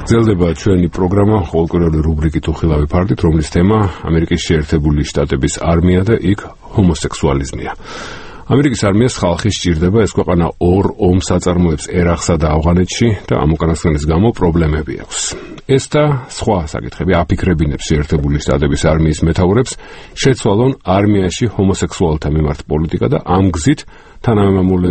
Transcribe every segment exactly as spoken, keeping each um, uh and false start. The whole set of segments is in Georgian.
გრძელდება ჩვენი პროგრამა ყოველკვირეული რუბრიკით უხილავი ფარდით, რომლის თემა ამერიკის შეერთებული შტატების არმია და იქ ჰომოსექსუალიზმია. ამერიკის არმიას ხალხი სჭირდება, ეს ქვეყანა ორ ომს აწარმოებს ერაყსა და ავღანეთში და ამ უკანასკნელის გამო პრობლემები აქვს. ეს და სხვა საკითხები აფიქრებინებს შეერთებული შტატების არმიის მეთაურებს შეცვალონ არმიაში ჰომოსექსუალთა მიმართ პოლიტიკა და ამ გზით თანამემამულე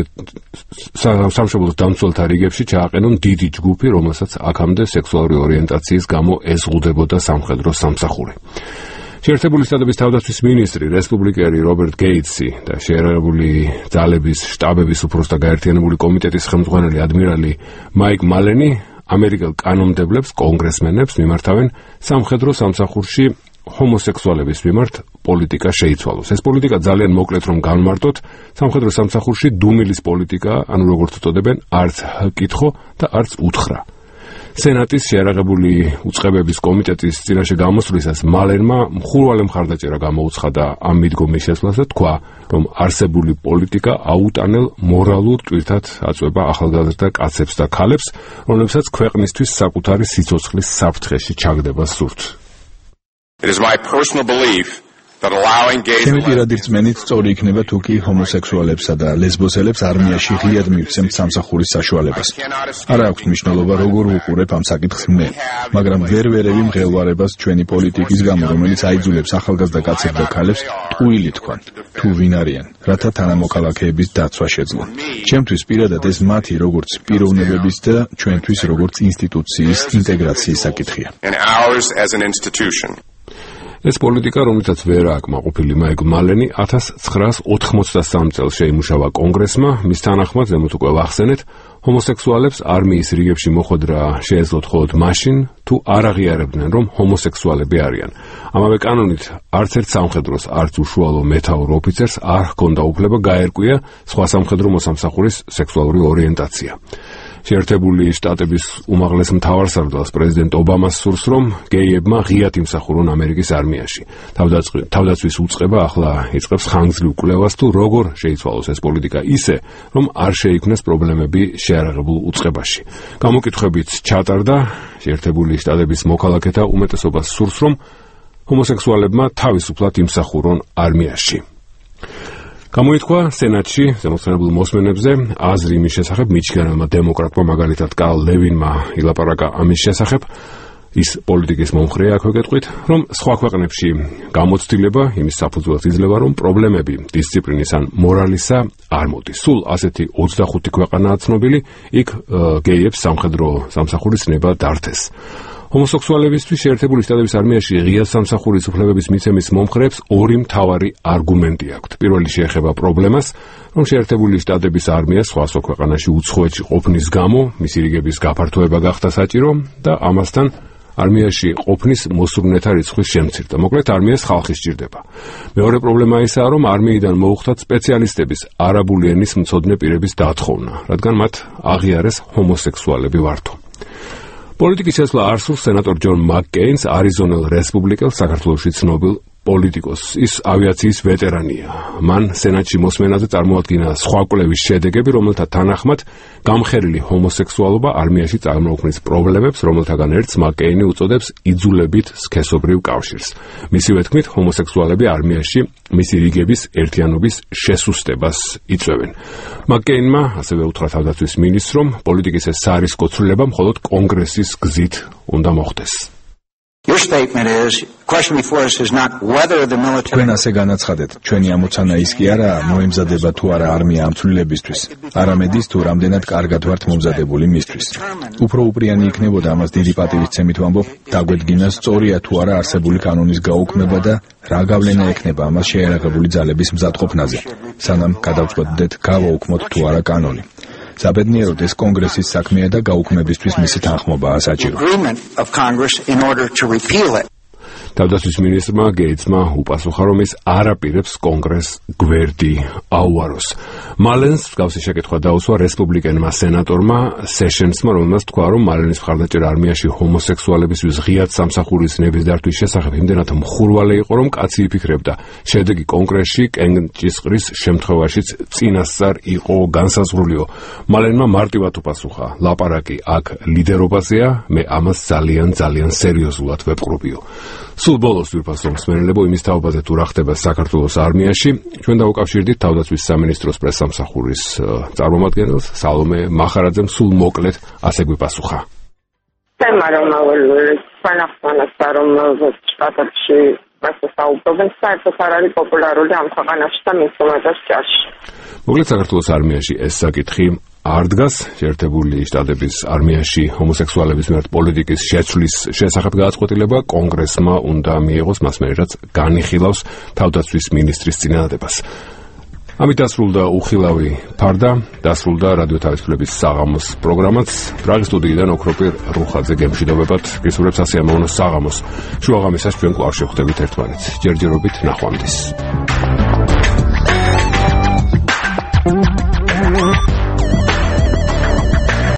სამშობლოს დამცველთა რიგებში ჩააყენონ დიდი ჯგუფი, რომელსაც აქამდე სექსუალური ორიენტაციის გამო ეზღუდებოდა სამხედრო სამსახური. შეერთებული შტატების თავდაცვის მინისტრი, რესპუბლიკელი რობერტ გეიტსი და შეერარებული ძალების შტაბების უფროსთა გაერთიანებული კომიტეტის ხელმძღვანელი ადმირალი მაიკ მალენი ამერიკელ კანონმდებლებს, კონგრესმენებს მიმართავენ სამხედრო სამსახურში ჰომოსექსუალების მიმართ პოლიტიკა შეიცვალოს. ეს პოლიტიკა ძალიან მოკლედ რომ განმარტოთ, სამხედრო სამსახურში დუმილის პოლიტიკა, ანუ როგორც უწოდებენ, არც კითხო და არც უთხრა. სენატის შეარაღებული უწყებების კომიტეტის წინაშე გამოსვლისას მალენმა მხურვალე მხარდაჭერა გამოუცხადა ამ მიდგომის შესვლას და თქვა, რომ არსებული პოლიტიკა აუტანელ მორალურ ტვირთად აწვება ახალგაზრდა კაცებს და ქალებს, რომლებსაც ქვეყნისთვის საკუთარი სიცოცხლის საფრთხეში ჩაგდება სურთ. It is my personal belief that allowing gays ჩემი პირადი რწმენით სწორი იქნება თუ კი ჰომოსექსუალებსა და ლესბოსელებს არმიაში ღიად მივცემთ სამსახურის საშუალებას. არ აქვს მნიშვნელობა როგორ უყურებ ამ საკითხს მე, მაგრამ ვერ ვერევი მღელვარებას ჩვენი პოლიტიკის გამო, რომელიც აიძულებს ახალგაზრდა კაცებს და ქალებს ტყუილი თქვან, თუ ვინ არიან, რათა თანამოქალაქეების დაცვა შეძლონ. ჩემთვის პირადად ეს მათი როგორც პიროვნებების და ჩვენთვის როგორც ინსტიტუციის ინტეგრაციის საკითხია. and ours as an institution. ეს პოლიტიკა, რომლითაც ვერ აკმაყოფილი მაიკ მალენი ათას ცხრაას ოთხმოცდასამ წელს შეიმუშავა კონგრესმა, მის თანახმად, ზემოთ უკვე ვახსენეთ, ჰომოსექსუალებს არმიის რიგებში მოხვედრა შეეძლოთ მხოლოდ მაშინ, თუ არ აღიარებდნენ, რომ ჰომოსექსუალები არიან. ამავე კანონით, არც ერთ სამხედროს, არც უშუალო მეთაურ ოფიცერს არ ჰქონდა უფლება გაერკვია სხვა სამხედრო მოსამსახურის სექსუალური ორიენტაცია. შეერთებული შტატების უმაღლეს მთავარსარდალს პრეზიდენტ ობამას სურს, რომ გეიებმა ღიად იმსახურონ ამერიკის არმიაში. თავდაცვის უწყება ახლა იწყებს ხანგრძლივ კვლევას, თუ როგორ შეიცვალოს ეს პოლიტიკა ისე, რომ არ შეიქმნეს პრობლემები შეარაღებულ უწყებაში. გამოკითხვებით ჩატარდა, შეერთებული შტატების მოქალაქეთა უმეტესობას სურს, რომ ჰომოსექსუალებმა თავისუფლად იმსახურონ არმიაში. გამოითქვა სენატში ზემოხსენებულ მოსმენებზე აზრი იმის შესახებ, მიჩნევმა დემოკრატმა მაგალითად კარლ ლევინმა ილაპარაკა ამის შესახებ, ის პოლიტიკის მომხრეა აქვე გეტყვით, რომ სხვა ქვეყნებში გამოცდილება იმის საფუძველად იძლევა, რომ პრობლემები დისციპლინის ან მორალისა არ მოდის. სულ ასეთი ოცდახუთი ქვეყანაა ცნობილი, იქ გეიებს სამხედრო სამსახურის ნება დართეს. ჰომოსექსუალებისთვის შეერთებული შტატების არმიაში ღია სამსახურის უფლებების მიცემის მომხრეებს ორი მთავარი არგუმენტი აქვთ. პირველი შეეხება პრობლემას, რომ შეერთებული შტატების არმია სხვა ქვეყანაში უცხოეთში ყოფნის გამო მისი რიგების გაფართოება გახდა საჭირო და ამასთან არმიაში ყოფნის მოსურნეთა რიცხვის შემცირდა. მოკლედ, არმიას ხალხი სჭირდება. მეორე პრობლემა ისაა, რომ არმიიდან მოუხდათ სპეციალისტების არაბული ენის მცოდნე პირების დათხოვნა, რადგან მათ აღიარეს ჰომოსექსუალები ვართო. პოლიტიკის შესვლა არ სურს სენატორ ჯონ მაკკეინს, არიზონელ რესპუბლიკელს, საქართველოში ცნობილ პოლიტიკოსს. ის ავიაციის ვეტერანია. მან სენატში მოსმენაზე წარმოადგინა სხვა კვლევის შედეგები, რომელთა თანახმად გამხერილი ჰომოსექსუალობა არმიაში წარმოუქმნის პრობლემებს, რომელთაგან ერთს მაკკეინი უწოდებს იძულებით სქესობრივ კავშირს. მისივე თქმით, ჰომოსექსუალები არმიაში მისი რიგების ერთიანობის შესუსტებას იწვევენ. მაკკეინმა ასევე უთხრა თავდაცვის მინისტრს, რომ პოლიტიკის ეს სარისკო ცვლილება მხოლოდ კონგრესის გზით უნდა მოხდეს. Your statement is, the question before us is not whether the military... თქვენ ასე განაცხადეთ, ჩვენი ამოცანა ის კი არაა, მოემზადება თუ არა არმია ამ ცვლილებისთვის, არამედ ის თუ რამდენად კარგად ვართ მომზადებული მისთვის. უფრო უპრიანი იქნებოდა ამას დიდი პატივისცემით ვამბობ, დაგვედგინა სწორია თუ არა არსებული კანონის გაუქმება და რა გავლენა ექნება ამას შეიარაღებული ძალების მზადყოფნაზე, სანამ გადავწყვეტდეთ გავაუქმოთ თუ არა კანონი. საბედნიეროდ ეს კონგრესის საქმეა და გაუქმებისთვის მისი თანხმობაა საჭირო. თავდაცვის მინისტრმა გეიცმა უპასუხა, რომ ის არ აპირებს კონგრესს გვერდი აუაროს. მალენს მსგავსი შეკითხვა დაუსვა რესპუბლიკელმა სენატორმა სეშენსმა, რომელმაც თქვა, რომ მალენის მხარდაჭერა არმიაში ჰომოსექსუალებისთვის ღიად სამსახურის ნების დართვის შესახებ იმდენად მხურვალე იყო, რომ კაცი იფიქრებდა, შედეგი კონგრესში კენჭისყრის შემთხვევაშიც წინასწარ იყო განსაზღვრულიო. მალენმა მარტივად უპასუხა, ლაპარაკი აქ ლიდერობაზეა, მე ამას ძალიან ძალიან სერიოზულად ვეპყრობიო. სულ ბოლოს ვირფასო მსმენელებო, იმის თაობაზე თუ რა ხდება საქართველოს არმიაში, ჩვენ დავუკავშირდით თავდაცვის სამინისტროს პრესსამსახურის წარმომადგენელს, სალომე მახარაძემ სულ მოკლედ ასე გვიპასუხა. თემა, რომელიც თანახმადასა, რომ შტატებში მასწავლებლობენ, საერთოდ არ არის პოპულარული ამ ქვეყანაში და მის უმეტეს ჯარში. მოკლედ საქართველოს არმიაში ეს საკითხი არ დგას. შეერთებული შტატების არმიაში ჰომოსექსუალების მიმართ პოლიტიკის შეცვლის შესახებ გადაწყვეტილება კონგრესმა უნდა მიიღოს, მას მერე რაც განიხილავს თავდაცვის მინისტრის წინადადებას. ამით დასრულდა უხილავი ფარდა, დასრულდა რადიო თავისუფლების საღამოს პროგრამაც. პრაღის სტუდიიდან ოქროპირ რუხაძე გემშვიდობებად გისურვებს ასე ამოვნოს საღამოს. შუაღამისას ჩვენ კვლავ შევხვდებით ერთმანეთს. ჯერჯერობით ნახვამდის.